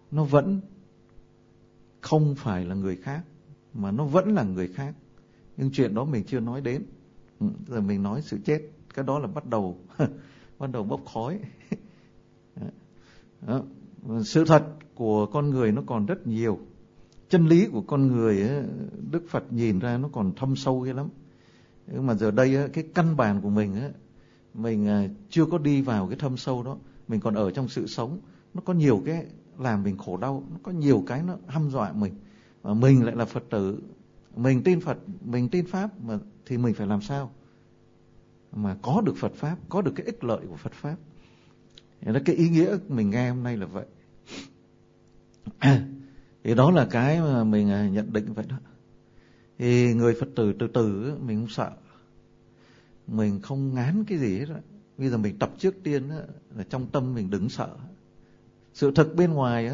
nó vẫn không phải là người khác, mà nó vẫn là người khác. Nhưng chuyện đó mình chưa nói đến. Giờ mình nói sự chết, cái đó là bắt đầu bốc khói. Đó. Sự thật của con người nó còn rất nhiều. Chân lý của con người ấy, Đức Phật nhìn ra nó còn thâm sâu ghê lắm. Nhưng mà giờ đây ấy, cái căn bản của mình ấy, mình chưa có đi vào cái thâm sâu đó. Mình còn ở trong sự sống. Nó có nhiều cái làm mình khổ đau, nó có nhiều cái nó hăm dọa mình. Và mình lại là Phật tử, mình tin Phật, mình tin Pháp, mà thì mình phải làm sao mà có được Phật Pháp, có được cái ích lợi của Phật Pháp. Cái ý nghĩa mình nghe hôm nay là vậy. Thì đó là cái mà mình nhận định vậy đó. Thì người Phật tử từ từ mình không sợ, mình không ngán cái gì hết. Bây giờ mình tập trước tiên là trong tâm mình đừng sợ. Sự thực bên ngoài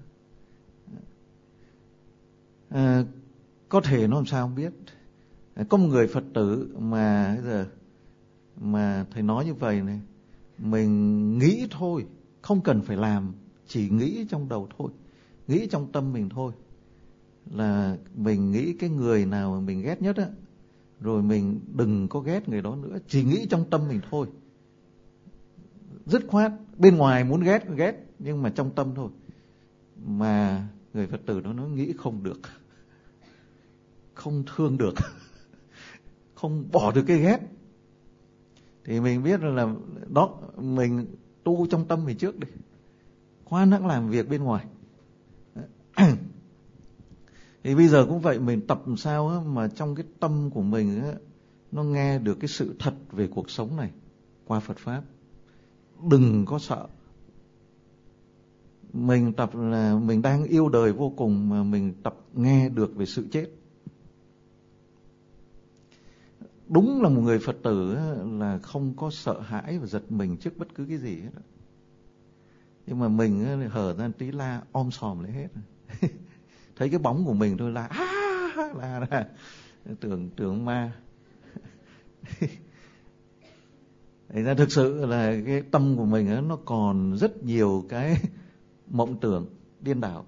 có thể nó làm sao không biết. Có một người Phật tử mà giờ mà thầy nói như vậy này, mình nghĩ thôi, không cần phải làm, chỉ nghĩ trong đầu thôi, nghĩ trong tâm mình thôi, là mình nghĩ cái người nào mà mình ghét nhất á, rồi mình đừng có ghét người đó nữa, chỉ nghĩ trong tâm mình thôi, dứt khoát. Bên ngoài muốn ghét nhưng mà trong tâm thôi. Mà người Phật tử nó nghĩ không được, không thương được, không bỏ được cái ghét, thì mình biết là đó, mình tu trong tâm mình trước đi, khoan hẵng làm việc bên ngoài. Thì bây giờ cũng vậy, mình tập làm sao mà trong cái tâm của mình nó nghe được cái sự thật về cuộc sống này qua Phật Pháp. Đừng có sợ. Mình tập là mình đang yêu đời vô cùng, mà mình tập nghe được về sự chết. Đúng là một người Phật tử là không có sợ hãi và giật mình trước bất cứ cái gì hết. Nhưng mà mình hở ra tí la om sòm lại hết. Thấy cái bóng của mình thôi là tưởng ma. Thành ra thực sự là cái tâm của mình nó còn rất nhiều cái mộng tưởng điên đảo.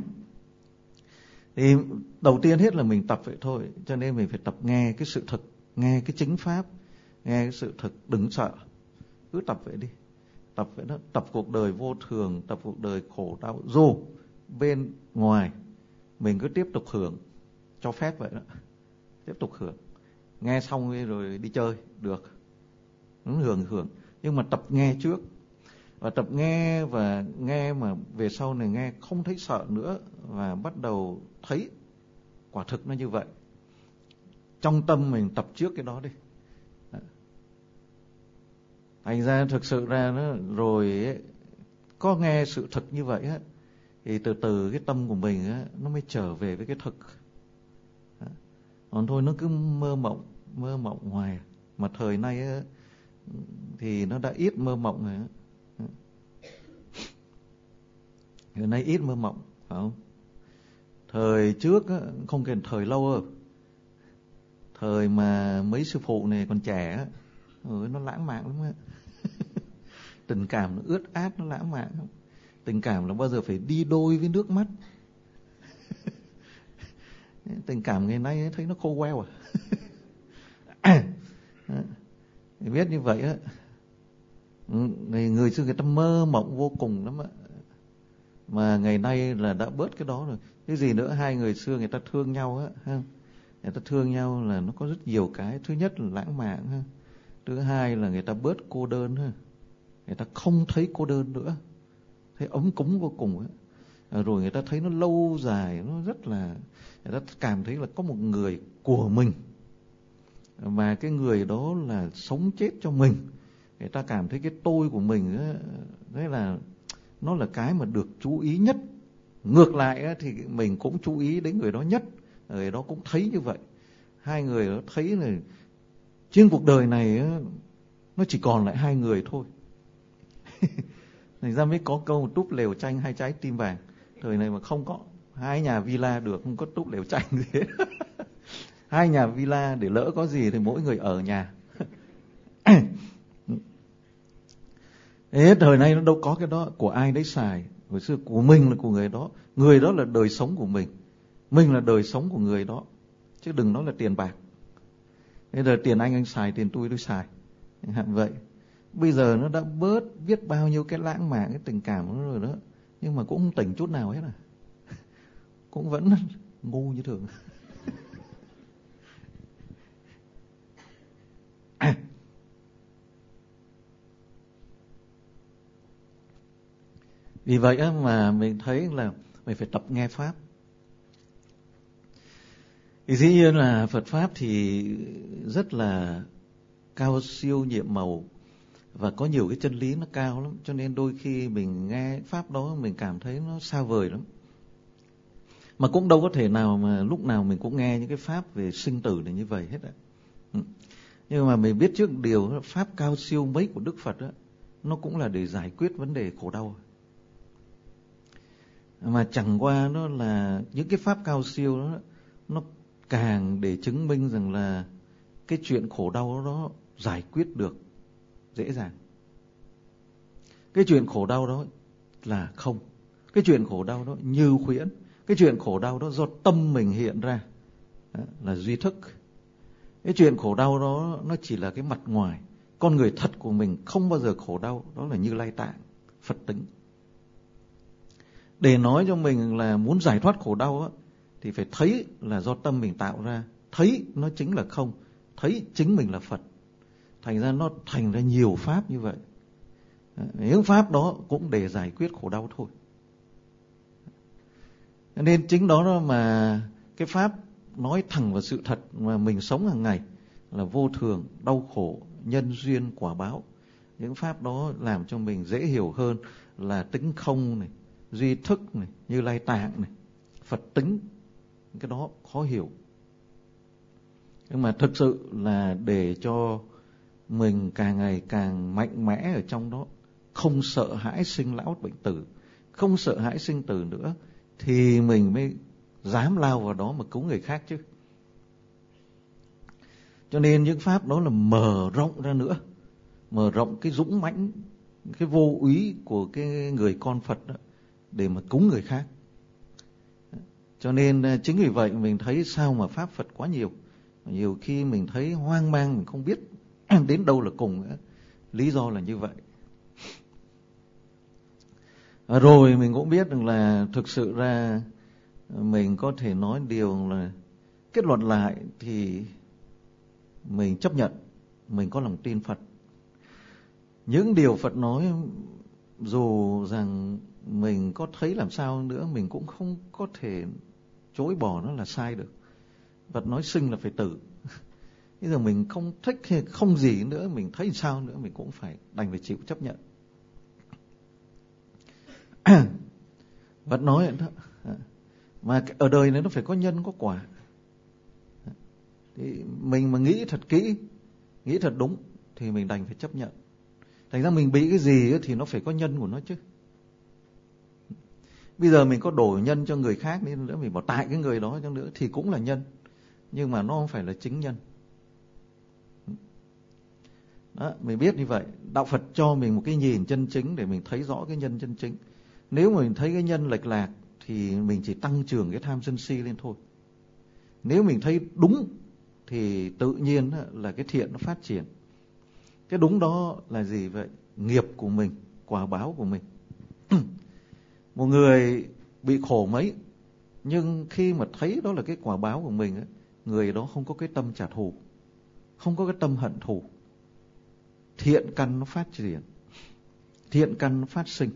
Thì đầu tiên hết là mình tập vậy thôi, cho nên mình phải tập nghe cái sự thực, nghe cái chính pháp, nghe cái sự thực, đừng sợ, cứ tập vậy đi, tập vậy đó, tập cuộc đời vô thường, tập cuộc đời khổ đau, dù bên ngoài mình cứ tiếp tục hưởng, cho phép vậy đó, tiếp tục hưởng, nghe xong rồi đi chơi được, hưởng, nhưng mà tập nghe trước, và tập nghe và nghe mà về sau này nghe không thấy sợ nữa, và bắt đầu thấy quả thực nó như vậy. Trong tâm mình tập trước cái đó đi. Thành ra thực sự ra nó rồi ấy, có nghe sự thực như vậy á, thì từ từ cái tâm của mình á, nó mới trở về với cái thực. Còn thôi nó cứ mơ mộng hoài. Mà thời nay á, thì nó đã ít mơ mộng rồi á. Thời nay ít mơ mộng, phải không? Thời trước á, không cần thời lâu đâu. Thời mà mấy sư phụ này còn trẻ á, nó lãng mạn lắm á. Tình cảm nó ướt át, nó lãng mạn lắm. Tình cảm là bao giờ phải đi đôi với nước mắt. Tình cảm ngày nay thấy nó khô queo à. Thì biết như vậy á, người xưa người ta mơ mộng vô cùng lắm á. Mà ngày nay là đã bớt cái đó rồi. Cái gì nữa, hai người xưa người ta thương nhau á, người ta thương nhau là nó có rất nhiều cái. Thứ nhất là lãng mạn ha. Thứ hai là người ta bớt cô đơn ha. Người ta không thấy cô đơn nữa, thấy ấm cúng vô cùng á. Rồi người ta thấy nó lâu dài, nó rất là, người ta cảm thấy là có một người của mình, mà cái người đó là sống chết cho mình. Người ta cảm thấy cái tôi của mình á, đấy là nó là cái mà được chú ý nhất. Ngược lại á, thì mình cũng chú ý đến người đó nhất, người đó cũng thấy như vậy. Hai người đó thấy là trên cuộc đời này á, nó chỉ còn lại hai người thôi. Thành ra mới có câu túp lều tranh hai trái tim vàng. Thời này mà không có hai nhà villa được, không có túp lều tranh gì hết. Hai nhà villa để lỡ có gì thì mỗi người ở nhà. Thế thời nay nó đâu có cái đó, của ai đấy xài. Hồi xưa của mình là của người đó là đời sống của mình là đời sống của người đó, chứ đừng nói là tiền bạc. Bây giờ tiền anh xài, tiền tôi xài, hạn vậy. Bây giờ nó đã bớt biết bao nhiêu cái lãng mạn, cái tình cảm nó rồi đó, nhưng mà cũng không tỉnh chút nào hết à. Cũng vẫn ngu như thường. Vì vậy mà mình thấy là mình phải tập nghe Pháp. Thì dĩ nhiên là Phật Pháp thì rất là cao siêu nhiệm màu và có nhiều cái chân lý nó cao lắm, cho nên đôi khi mình nghe Pháp đó mình cảm thấy nó xa vời lắm. Mà cũng đâu có thể nào mà lúc nào mình cũng nghe những cái Pháp về sinh tử này như vậy hết ạ. Nhưng mà mình biết trước điều Pháp cao siêu mấy của Đức Phật đó, nó cũng là để giải quyết vấn đề khổ đau. Mà chẳng qua nó là những cái Pháp cao siêu đó, nó càng để chứng minh rằng là cái chuyện khổ đau đó giải quyết được dễ dàng. Cái chuyện khổ đau đó là không. Cái chuyện khổ đau đó như khuyễn. Cái chuyện khổ đau đó do tâm mình hiện ra, đó là duy thức. Cái chuyện khổ đau đó nó chỉ là cái mặt ngoài. Con người thật của mình không bao giờ khổ đau, đó là Như Lai Tạng, Phật tính. Để nói cho mình là muốn giải thoát khổ đau đó, thì phải thấy là do tâm mình tạo ra, thấy nó chính là không, thấy chính mình là Phật. Thành ra nó thành ra nhiều Pháp như vậy. Những Pháp đó cũng để giải quyết khổ đau thôi. Nên chính đó mà cái Pháp nói thẳng vào sự thật mà mình sống hàng ngày là vô thường, đau khổ, nhân duyên, quả báo. Những Pháp đó làm cho mình dễ hiểu hơn là tính không này, duy thức này, Như Lai Tạng này, Phật tính. Cái đó khó hiểu. Nhưng mà thực sự là để cho mình càng ngày càng mạnh mẽ ở trong đó, không sợ hãi sinh lão bệnh tử, không sợ hãi sinh tử nữa, thì mình mới dám lao vào đó mà cứu người khác chứ. Cho nên những Pháp đó là mở rộng ra nữa, mở rộng cái dũng mãnh, cái vô úy của cái người con Phật đó, để mà cứu người khác. Cho nên chính vì vậy mình thấy sao mà Pháp Phật quá nhiều. Nhiều khi mình thấy hoang mang, mình không biết đến đâu là cùng nữa. Lý do là như vậy. Rồi mình cũng biết rằng là thực sự ra mình có thể nói điều là kết luận lại thì mình chấp nhận, mình có lòng tin Phật. Những điều Phật nói dù rằng mình có thấy làm sao nữa, mình cũng không có thể chối bỏ nó là sai được. Phật nói sinh là phải tử. Bây giờ mình không thích hay không gì nữa, mình thấy sao nữa mình cũng phải đành phải chịu chấp nhận. Phật nói đó, mà ở đời này nó phải có nhân có quả. Thì mình mà nghĩ thật kỹ, nghĩ thật đúng thì mình đành phải chấp nhận. Thành ra mình bị cái gì thì nó phải có nhân của nó chứ. Bây giờ mình có đổ nhân cho người khác nên nữa, mình bảo tại cái người đó cho nữa thì cũng là nhân, nhưng mà nó không phải là chính nhân. Đó, mình biết như vậy. Đạo Phật cho mình một cái nhìn chân chính để mình thấy rõ cái nhân chân chính. Nếu mà mình thấy cái nhân lệch lạc thì mình chỉ tăng trưởng cái tham sân si lên thôi. Nếu mình thấy đúng thì tự nhiên là cái thiện nó phát triển. Cái đúng đó là gì vậy? Nghiệp của mình, quả báo của mình. Một người bị khổ mấy, nhưng khi mà thấy đó là cái quả báo của mình, người đó không có cái tâm trả thù, không có cái tâm hận thù. Thiện căn nó phát triển, thiện căn nó phát sinh.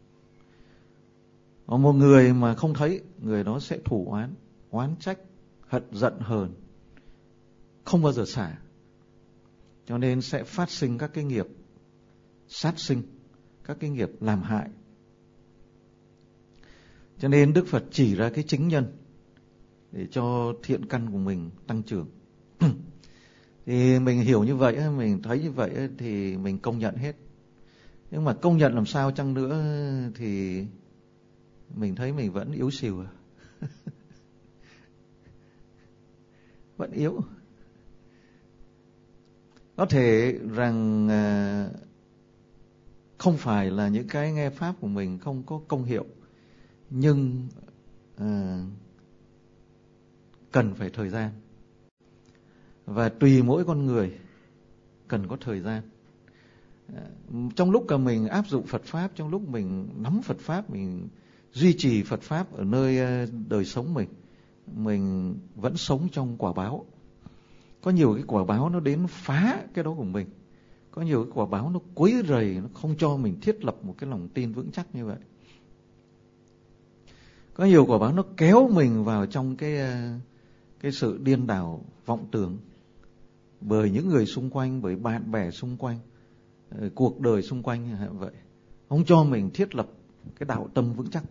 Còn một người mà không thấy, người đó sẽ thù oán, oán trách, hận giận hờn, không bao giờ xả. Cho nên sẽ phát sinh các cái nghiệp sát sinh, các cái nghiệp làm hại. Cho nên Đức Phật chỉ ra cái chính nhân để cho thiện căn của mình tăng trưởng. Thì mình hiểu như vậy, mình thấy như vậy thì mình công nhận hết. Nhưng mà công nhận làm sao chăng nữa thì mình thấy mình vẫn yếu xìu. Vẫn yếu. Có thể rằng không phải là những cái nghe pháp của mình không có công hiệu, nhưng cần phải thời gian. Và tùy mỗi con người cần có thời gian. Trong lúc cả mình áp dụng Phật Pháp, trong lúc mình nắm Phật Pháp, mình duy trì Phật Pháp ở nơi đời sống mình vẫn sống trong quả báo. Có nhiều cái quả báo nó đến phá cái đó của mình. Có nhiều cái quả báo nó quấy rầy, nó không cho mình thiết lập một cái lòng tin vững chắc như vậy. Có nhiều quả báo nó kéo mình vào trong cái sự điên đảo vọng tưởng bởi những người xung quanh, bởi bạn bè xung quanh, cuộc đời xung quanh như vậy, không cho mình thiết lập cái đạo tâm vững chắc.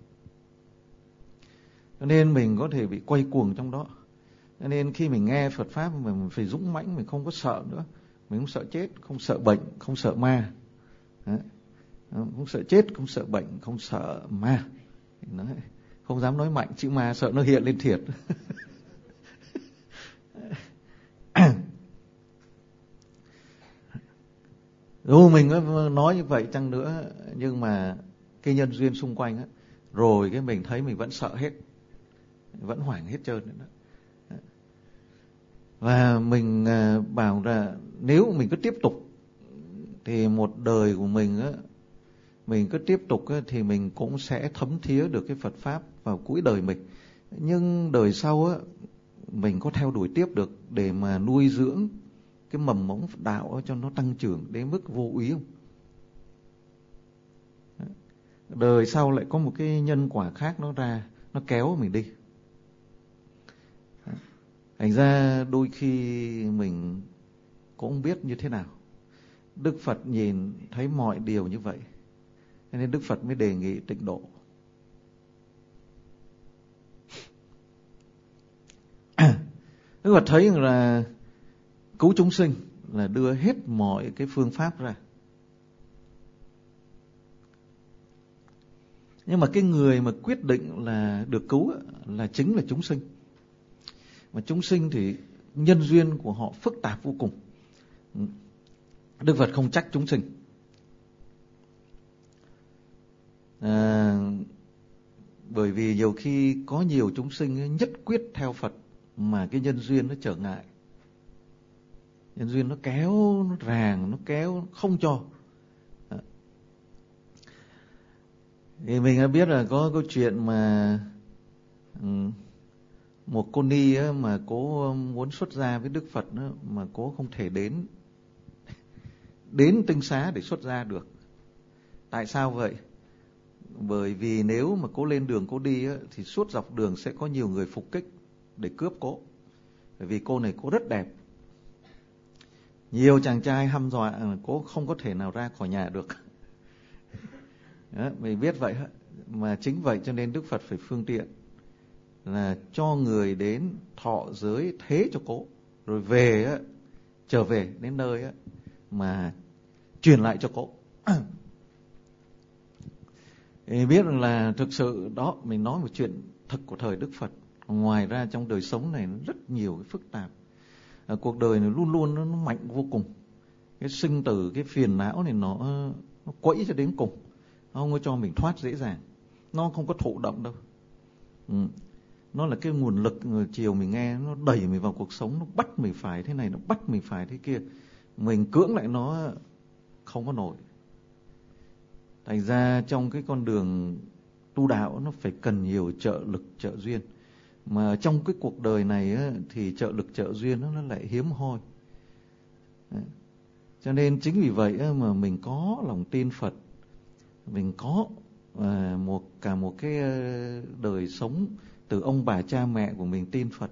Cho nên mình có thể bị quay cuồng trong đó. Cho nên khi mình nghe Phật Pháp mình phải dũng mãnh, mình không có sợ nữa. Mình không sợ chết, không sợ bệnh, không sợ ma. Không sợ chết, không sợ bệnh, không sợ ma. Không dám nói mạnh, chữ ma sợ nó hiện lên thiệt. Dù mình nói như vậy chăng nữa, nhưng mà cái nhân duyên xung quanh á, rồi cái mình thấy mình vẫn sợ hết, vẫn hoảng hết trơn nữa. Và mình bảo là nếu mình cứ tiếp tục thì một đời của mình á, mình cứ tiếp tục á, thì mình cũng sẽ thấm thía được cái Phật Pháp vào cuối đời mình. Nhưng đời sau á, mình có theo đuổi tiếp được để mà nuôi dưỡng cái mầm mống đạo cho nó tăng trưởng đến mức vô úy không? Đời sau lại có một cái nhân quả khác nó ra, nó kéo mình đi. Thành ra đôi khi mình cũng không biết như thế nào. Đức Phật nhìn thấy mọi điều như vậy, nên Đức Phật mới đề nghị tịnh độ. Đức Phật thấy là cứu chúng sinh là đưa hết mọi cái phương pháp ra. Nhưng mà cái người mà quyết định là được cứu là chính là chúng sinh. Mà chúng sinh thì nhân duyên của họ phức tạp vô cùng. Đức Phật không trách chúng sinh. Bởi vì nhiều khi có nhiều chúng sinh nhất quyết theo Phật mà cái nhân duyên nó trở ngại. Nhân duyên nó kéo, nó ràng, nó kéo, không cho. Thì mình đã biết là có câu chuyện mà một cô ni á, mà cô muốn xuất gia với Đức Phật á, mà cô không thể đến tinh xá để xuất gia được. Tại sao vậy? Bởi vì nếu mà cô lên đường cô đi á, thì suốt dọc đường sẽ có nhiều người phục kích để cướp cô. Bởi vì cô này cô rất đẹp. Nhiều chàng trai hăm dọa cô không có thể nào ra khỏi nhà được. Đó, mình biết vậy. Mà chính vậy cho nên Đức Phật phải phương tiện là cho người đến thọ giới thế cho cô, rồi về á, trở về đến nơi á, mà truyền lại cho cô. Thì biết là thực sự đó, mình nói một chuyện thực của thời Đức Phật. Ngoài ra trong đời sống này nó rất nhiều cái phức tạp. Cuộc đời này luôn luôn nó mạnh vô cùng. Cái sinh tử, cái phiền não này nó quẫy cho đến cùng. Nó không có cho mình thoát dễ dàng. Nó không có thụ động đâu. Nó là cái nguồn lực chiều mình nghe, nó đẩy mình vào cuộc sống, nó bắt mình phải thế này, nó bắt mình phải thế kia. Mình cưỡng lại nó không có nổi. Thành ra trong cái con đường tu đạo nó phải cần nhiều trợ lực, trợ duyên. Mà trong cái cuộc đời này á, thì trợ lực, trợ duyên nó lại hiếm hoi. Đấy. Cho nên chính vì vậy á, mà mình có lòng tin Phật, mình có cả một cái đời sống từ ông bà cha mẹ của mình tin Phật.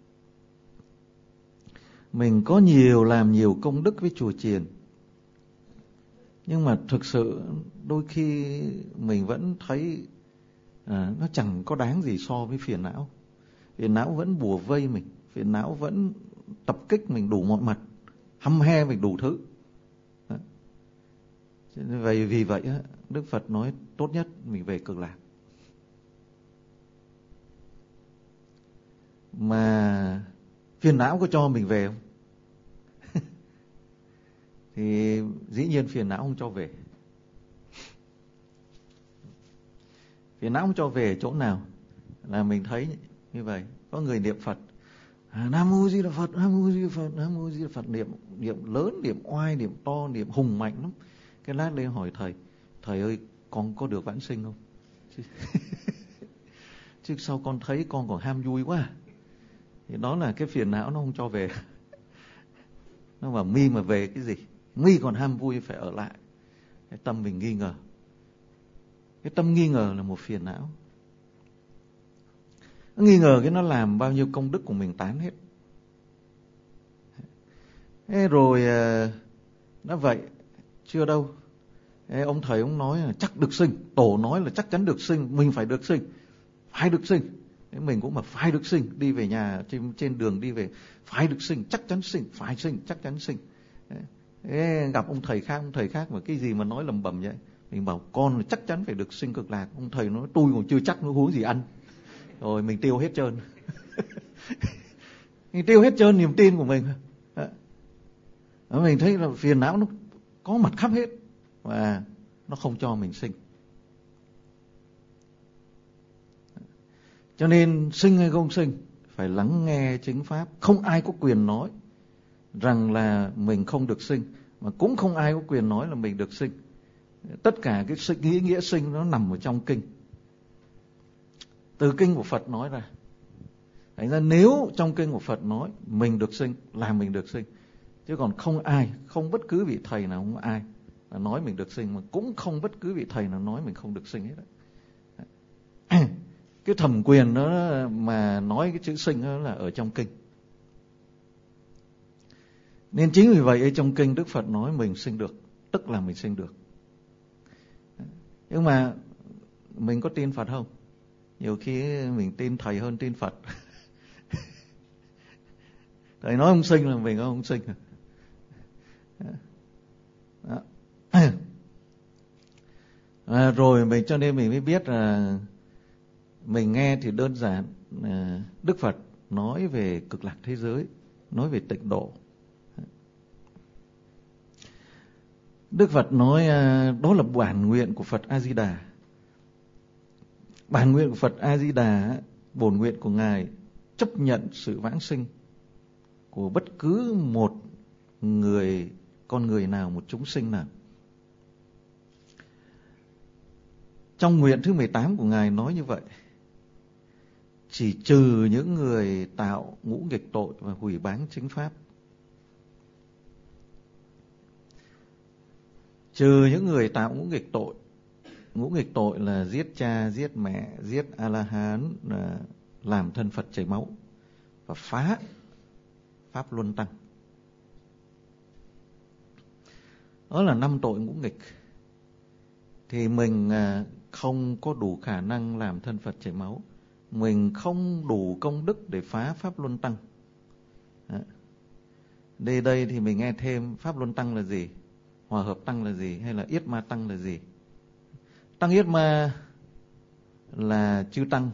Mình có làm nhiều công đức với chùa chiền. Nhưng mà thực sự đôi khi mình vẫn thấy nó chẳng có đáng gì so với phiền não. Phiền não vẫn bùa vây mình, phiền não vẫn tập kích mình đủ mọi mặt, hăm he mình đủ thứ. Vậy vì vậy Đức Phật nói tốt nhất mình về Cực Lạc. Mà phiền não có cho mình về không? Thì dĩ nhiên phiền não không cho về. Phiền não không cho về chỗ nào là mình thấy như vậy. Có người niệm Phật, Nam Mô Di Đà Phật, Nam Mô Di Đà Phật, Nam Mô Di Đà Phật, niệm lớn, niệm oai, niệm to, niệm hùng mạnh lắm. Cái lát lên hỏi thầy ơi, con có được vãng sinh không? Chứ sao con thấy con còn ham vui quá. Thì đó là cái phiền não nó không cho về. Nó bảo mi mà về cái gì? Mi còn ham vui phải ở lại. Cái tâm mình nghi ngờ. Cái tâm nghi ngờ là một phiền não. Nó nghi ngờ cái nó làm bao nhiêu công đức của mình tán hết. Thế rồi nó vậy chưa đâu. Thế ông thầy ông nói là chắc được sinh, tổ nói là chắc chắn được sinh, mình phải được sinh, phải được sinh. Thế mình cũng mà phải được sinh, đi về nhà trên đường đi về phải được sinh, chắc chắn sinh, phải sinh, chắc chắn sinh. Thế gặp ông thầy khác mà cái gì mà nói lầm bầm vậy. Mình bảo con là chắc chắn phải được sinh cực lạc. Ông thầy nói tôi còn chưa chắc, nó huống gì ăn. Rồi mình tiêu hết trơn. Mình tiêu hết trơn niềm tin của mình. Mình thấy là phiền não nó có mặt khắp hết và nó không cho mình sinh. Cho nên sinh hay không sinh phải lắng nghe chính pháp. Không ai có quyền nói rằng là mình không được sinh, mà cũng không ai có quyền nói là mình được sinh. Tất cả cái ý nghĩa sinh nó nằm ở trong kinh. Từ kinh của Phật nói ra. Thành ra nếu trong kinh của Phật nói mình được sinh là mình được sinh. Chứ còn không ai, không bất cứ vị thầy nào, không ai là nói mình được sinh, mà cũng không bất cứ vị thầy nào nói mình không được sinh hết. Cái thẩm quyền đó mà nói cái chữ sinh đó là ở trong kinh. Nên chính vì vậy trong kinh Đức Phật nói mình sinh được, tức là mình sinh được. Nhưng mà mình có tin Phật không? Nhiều khi mình tin thầy hơn tin Phật. Thầy nói không sinh là mình không sinh. Rồi mình cho nên mình mới biết là mình nghe thì đơn giản. Đức Phật nói về cực lạc thế giới, nói về tịnh độ. Đức Phật nói đó là bản nguyện của Phật A Di Đà. Bản nguyện của Phật A Di Đà, bổn nguyện của Ngài chấp nhận sự vãng sinh của bất cứ một người, con người nào, một chúng sinh nào. Trong nguyện thứ 18 của Ngài nói như vậy. Chỉ trừ những người tạo ngũ nghịch tội và hủy báng chính pháp. Trừ những người tạo ngũ nghịch tội. Ngũ nghịch tội là giết cha, giết mẹ, giết A-la-hán, làm thân Phật chảy máu và phá Pháp Luân Tăng. Đó là 5 tội ngũ nghịch. Thì mình không có đủ khả năng làm thân Phật chảy máu. Mình không đủ công đức để phá Pháp Luân Tăng. Đây thì mình nghe thêm Pháp Luân Tăng là gì? Hòa hợp tăng là gì? Hay là Yết Ma Tăng là gì? Tăng Yết Ma là chư tăng.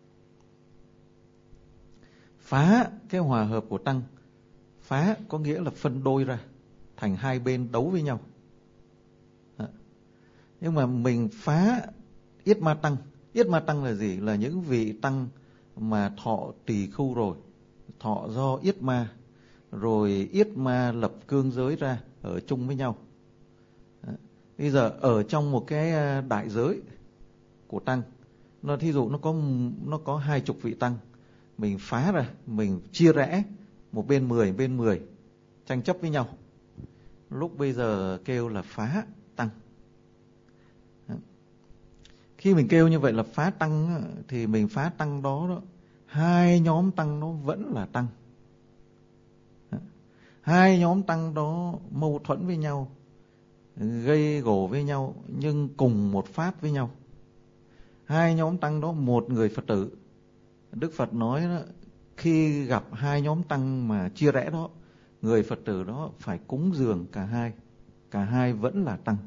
Phá cái hòa hợp của tăng. Phá có nghĩa là phân đôi ra thành hai bên đấu với nhau. Nhưng mà mình phá Yết Ma Tăng. Yết Ma Tăng là gì? Là những vị tăng mà thọ tỳ khưu rồi, thọ do Yết Ma, rồi Yết Ma lập cương giới ra ở chung với nhau. Bây giờ ở trong một cái đại giới của tăng, thí dụ nó có 20 vị tăng, mình phá ra, mình chia rẽ, một bên 10 tranh chấp với nhau. Lúc bây giờ kêu là phá tăng. Khi mình kêu như vậy là phá tăng, thì mình phá tăng đó, hai nhóm tăng nó vẫn là tăng. Hai nhóm tăng đó mâu thuẫn với nhau, gây gổ với nhau, nhưng cùng một pháp với nhau. Hai nhóm tăng đó một người Phật tử. Đức Phật nói đó, khi gặp hai nhóm tăng mà chia rẽ đó, người Phật tử đó phải cúng dường cả hai vẫn là tăng.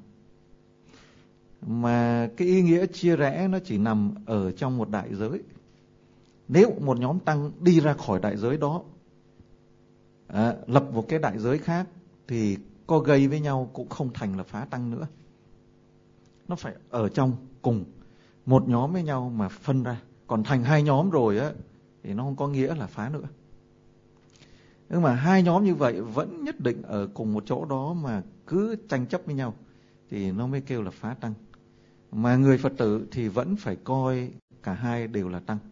Mà cái ý nghĩa chia rẽ nó chỉ nằm ở trong một đại giới. Nếu một nhóm tăng đi ra khỏi đại giới đó, lập một cái đại giới khác, thì có gây với nhau cũng không thành là phá tăng nữa. Nó phải ở trong cùng. một nhóm với nhau mà phân ra. Còn thành hai nhóm rồi á thì nó không có nghĩa là phá nữa. Nhưng mà hai nhóm như vậy vẫn nhất định ở cùng một chỗ đó mà cứ tranh chấp với nhau thì nó mới kêu là phá tăng. Mà người Phật tử thì vẫn phải coi cả hai đều là tăng.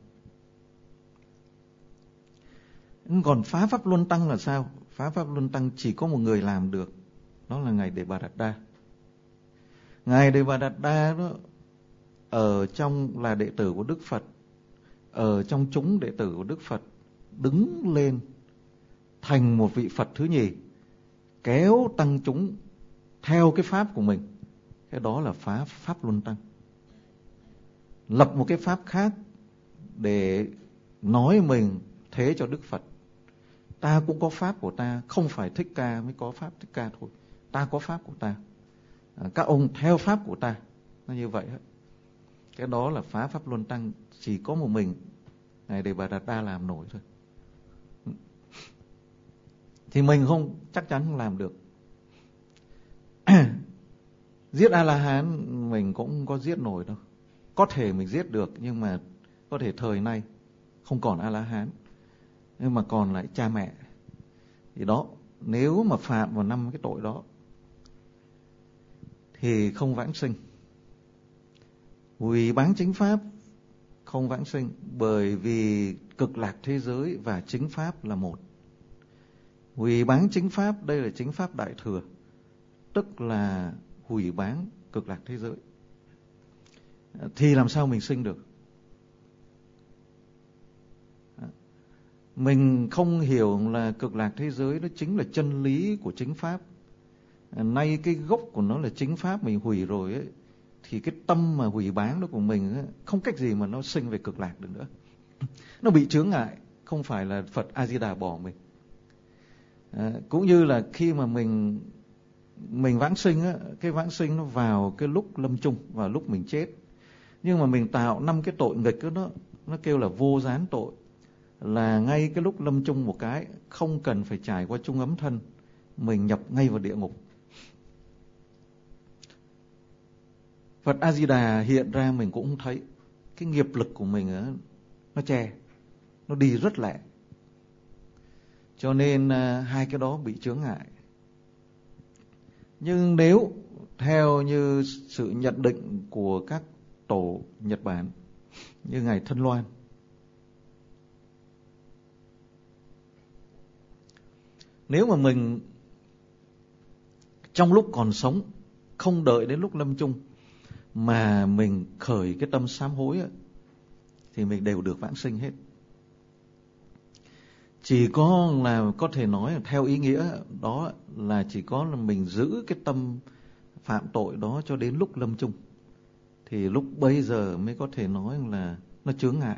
Còn phá pháp luân tăng là sao? Phá pháp luân tăng chỉ có một người làm được, đó là Ngài Đề Bà Đạt Đa. Ngài Đề Bà Đạt Đa đó ở trong là đệ tử của Đức Phật, ở trong chúng đệ tử của Đức Phật, đứng lên thành một vị Phật thứ nhì, kéo tăng chúng theo cái pháp của mình. Cái đó là phá pháp luân tăng. Lập một cái pháp khác để nói mình thế cho Đức Phật. Ta cũng có pháp của ta, không phải Thích Ca mới có pháp Thích Ca thôi. Ta có pháp của ta, các ông theo pháp của ta. Nó như vậy hết. Cái đó là phá pháp luân tăng. Chỉ có một mình Ngài Đề Bà Đạt Đa làm nổi thôi. Thì mình không, chắc chắn không làm được. Giết A-la-hán mình cũng không có giết nổi đâu. Có thể mình giết được, nhưng mà có thể thời nay không còn A-la-hán, nhưng mà còn lại cha mẹ. Thì đó, nếu mà phạm vào 5 cái tội đó thì không vãng sinh. Hủy báng chính pháp không vãng sinh, bởi vì cực lạc thế giới và chính pháp là một. Hủy báng chính pháp, đây là chính pháp đại thừa, tức là hủy báng cực lạc thế giới. Thì làm sao mình sinh được? Mình không hiểu là cực lạc thế giới đó chính là chân lý của chính pháp. Nay cái gốc của nó là chính pháp mình hủy rồi ấy, thì cái tâm mà hủy báng đó của mình ấy, không cách gì mà nó sinh về cực lạc được nữa. Nó bị chướng ngại, không phải là Phật A-di-đà bỏ mình. Cũng như là khi mà mình vãng sinh á, cái vãng sinh nó vào cái lúc lâm chung, vào lúc mình chết. Nhưng mà mình tạo 5 cái tội nghịch đó, nó kêu là vô gián tội. Là ngay cái lúc lâm chung một cái, không cần phải trải qua chung ấm thân, mình nhập ngay vào địa ngục. Phật A-di-đà hiện ra mình cũng không thấy. Cái nghiệp lực của mình á, nó che, nó đi rất lẹ. Cho nên hai cái đó bị chướng ngại. Nhưng nếu theo như sự nhận định của các tổ Nhật Bản, như Ngài Thân Loan, nếu mà mình trong lúc còn sống, không đợi đến lúc lâm chung, mà mình khởi cái tâm sám hối ấy, thì mình đều được vãng sinh hết. Chỉ có là có thể nói theo ý nghĩa đó là chỉ có là mình giữ cái tâm phạm tội đó cho đến lúc lâm chung, thì lúc bây giờ mới có thể nói là nó chướng ngại.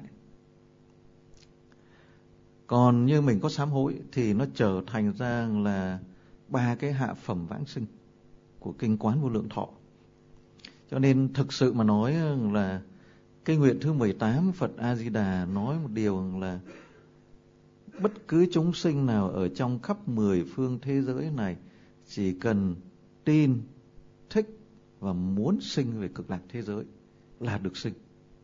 Còn như mình có sám hối thì nó trở thành ra là 3 cái hạ phẩm vãng sinh của Kinh Quán Vô Lượng Thọ. Cho nên thực sự mà nói là cái nguyện thứ 18 Phật A-di-đà nói một điều là bất cứ chúng sinh nào ở trong khắp 10 phương thế giới này chỉ cần tin, thích và muốn sinh về cực lạc thế giới là được sinh.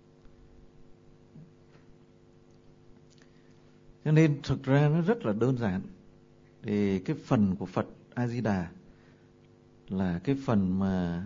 Cho nên thực ra nó rất là đơn giản. Thì cái phần của Phật A-di-đà là cái phần mà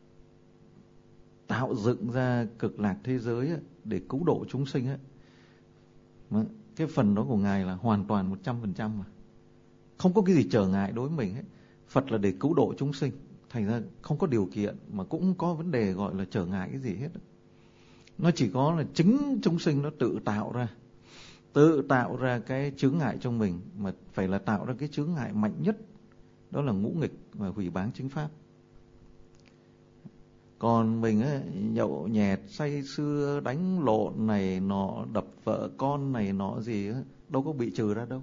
tạo dựng ra cực lạc thế giới để cứu độ chúng sinh ấy. Cái phần đó của Ngài là hoàn toàn 100% mà. Không có cái gì trở ngại đối với mình ấy. Phật là để cứu độ chúng sinh, thành ra không có điều kiện mà cũng không có vấn đề gọi là trở ngại cái gì hết. Nó chỉ có là chính chúng sinh nó tự tạo ra cái chướng ngại trong mình, mà phải là tạo ra cái chướng ngại mạnh nhất, đó là ngũ nghịch và hủy báng chính pháp. Còn mình ấy, nhậu nhẹt, say sưa, đánh lộn này nọ, đập vợ con này nọ gì ấy, đâu có bị trừ ra đâu.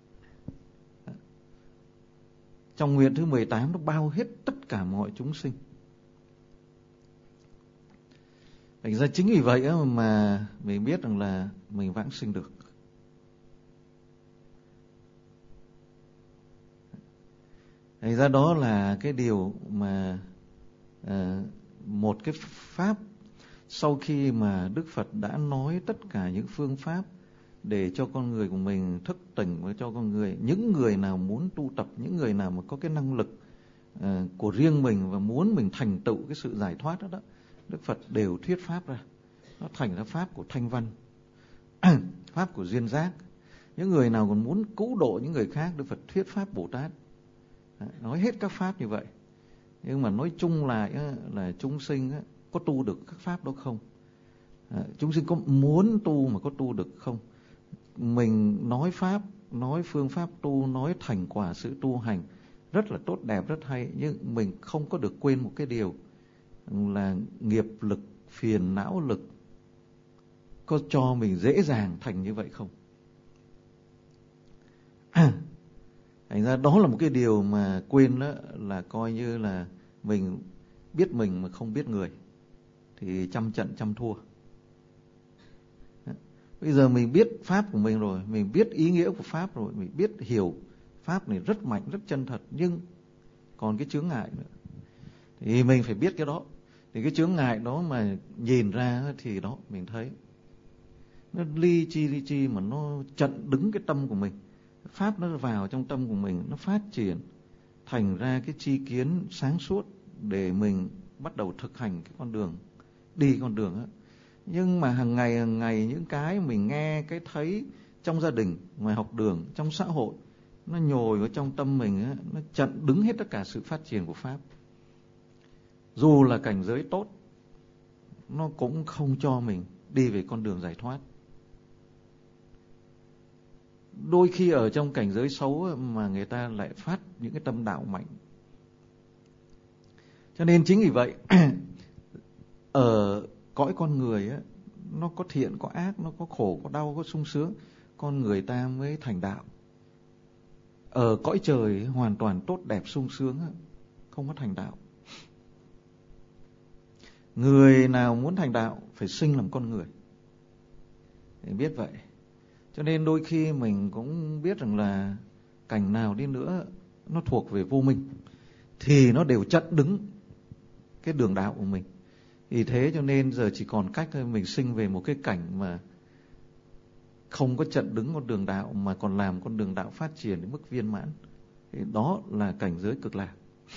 Trong nguyện thứ 18 nó bao hết tất cả mọi chúng sinh. Thành ra chính vì vậy mà mình biết rằng là mình vãng sinh được. Thành ra đó là cái điều mà một cái pháp sau khi mà Đức Phật đã nói tất cả những phương pháp để cho con người của mình thức tỉnh, và cho con người, những người nào muốn tu tập, những người nào mà có cái năng lực của riêng mình và muốn mình thành tựu cái sự giải thoát đó, Đức Phật đều thuyết pháp ra. Nó thành ra pháp của Thanh Văn, pháp của Duyên Giác. Những người nào còn muốn cứu độ những người khác, Đức Phật thuyết pháp Bồ Tát. Nói hết các pháp như vậy. Nhưng mà nói chung lại là chúng sinh có tu được các pháp đó không? Chúng sinh có muốn tu mà có tu được không? Mình nói pháp, nói phương pháp tu, nói thành quả sự tu hành rất là tốt đẹp, rất hay, nhưng mình không có được quên một cái điều là nghiệp lực, phiền não lực có cho mình dễ dàng thành như vậy không? Thành ra đó là một cái điều mà quên đó, là coi như là mình biết mình mà không biết người, thì trăm trận trăm thua. Bây giờ mình biết pháp của mình rồi, mình biết ý nghĩa của pháp rồi, mình biết hiểu pháp này rất mạnh, rất chân thật, nhưng còn cái chướng ngại nữa. Thì mình phải biết cái đó. Thì cái chướng ngại đó mà nhìn ra thì đó mình thấy nó ly chi mà nó chặn đứng cái tâm của mình. Pháp nó vào trong tâm của mình, nó phát triển thành ra cái tri kiến sáng suốt để mình bắt đầu thực hành cái con đường, đi con đường á. Nhưng mà hàng ngày những cái mình nghe, cái thấy trong gia đình, ngoài học đường, trong xã hội, nó nhồi vào trong tâm mình á, nó chặn đứng hết tất cả sự phát triển của pháp. Dù là cảnh giới tốt, nó cũng không cho mình đi về con đường giải thoát. Đôi khi ở trong cảnh giới xấu mà người ta lại phát những cái tâm đạo mạnh. Cho nên chính vì vậy ở cõi con người á, nó có thiện, có ác, nó có khổ, có đau, có sung sướng, con người ta mới thành đạo. Ở cõi trời hoàn toàn tốt đẹp sung sướng, không có thành đạo. Người nào muốn thành đạo phải sinh làm con người, để biết vậy. Cho nên đôi khi mình cũng biết rằng là cảnh nào đi nữa nó thuộc về vô minh, thì nó đều chặn đứng cái đường đạo của mình. Vì thế cho nên giờ chỉ còn cách thôi, mình sinh về một cái cảnh mà không có chặn đứng con đường đạo, mà còn làm con đường đạo phát triển đến mức viên mãn. Thì đó là cảnh giới cực lạc.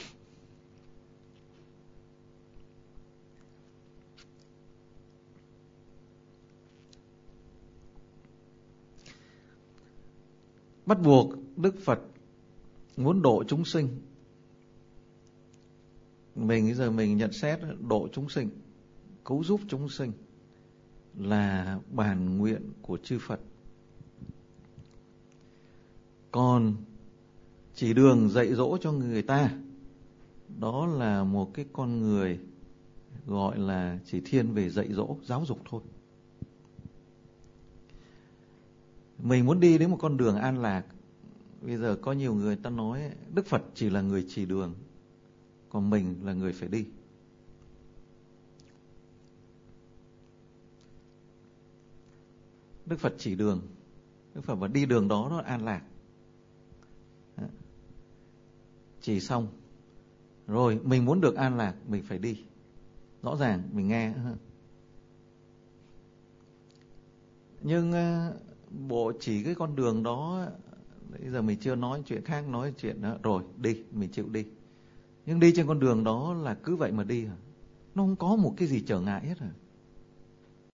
Bắt buộc Đức Phật muốn độ chúng sinh. Mình bây giờ mình nhận xét độ chúng sinh, cứu giúp chúng sinh là bản nguyện của chư Phật. Còn chỉ đường dạy dỗ cho người ta, đó là một cái con người gọi là chỉ thiên về dạy dỗ, giáo dục thôi. Mình muốn đi đến một con đường an lạc. Bây giờ có nhiều người ta nói Đức Phật chỉ là người chỉ đường, còn mình là người phải đi. Đức Phật chỉ đường, Đức Phật mà đi đường đó nó an lạc. Chỉ xong rồi mình muốn được an lạc mình phải đi. Rõ ràng mình nghe. Nhưng bộ chỉ cái con đường đó, bây giờ mình chưa nói chuyện khác, nói chuyện đó, rồi đi, mình chịu đi. Nhưng đi trên con đường đó là cứ vậy mà đi hả? Nó không có một cái gì trở ngại hết hả?